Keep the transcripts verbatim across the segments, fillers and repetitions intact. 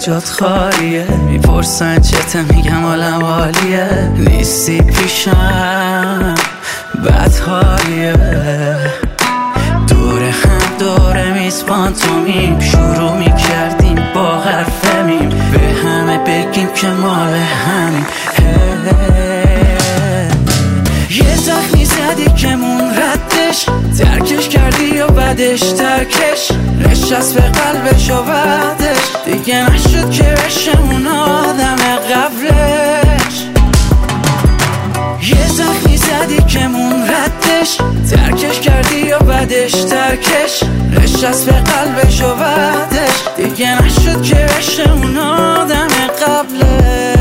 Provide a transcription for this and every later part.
جات خالیه. میپرسن چته میگم حالم عالیه. نیستی پیشم بد حالیه. دوره هم دوره میزبان تو میم. شروع میکردیم با حرف میم. به همه بگیم که مال همین. یه زخمی زدی که مون ردش. ترکش کردی یا بعدش ترکش. نشست به قلبش و بعدش دیگه نشد که بشه اون آدم قبلش. یه زخمی زدی که مون ردش. ترکش کردی یا بعدش ترکش. نشست به قلبش و بعدش دیگه نشد که بشه اون آدم قبلش.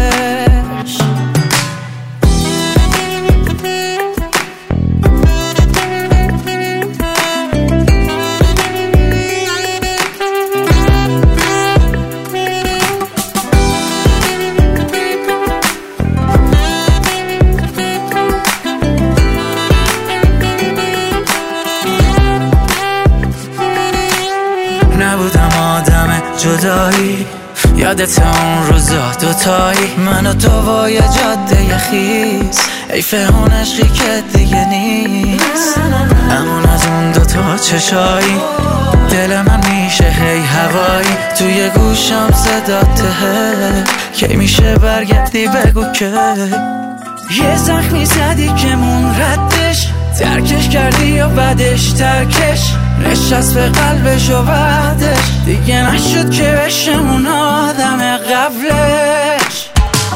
نبودم آدم جدایی. یادت اون روزا دوتایی من و تو با یه جاده خیز. حیف اون عشقی که دیگه نیست. امون از اون دوتا چشایی. دل من میشه هی هوایی. توی گوشم صداته. کی میشه برگردی بگو که. یه زخمی زدی که مون ردش. ترکش کردی یا بعدش ترکش. نشست به قلبش و بعدش دیگه نشد که بشه اون آدم قبلش.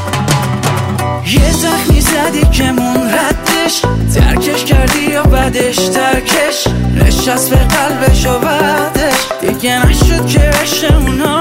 یه زخمی زدی که مون ردش. ترکش کردی یا بعدش ترکش. نشست به قلبش و بعدش دیگه نشد که بشه اون آدم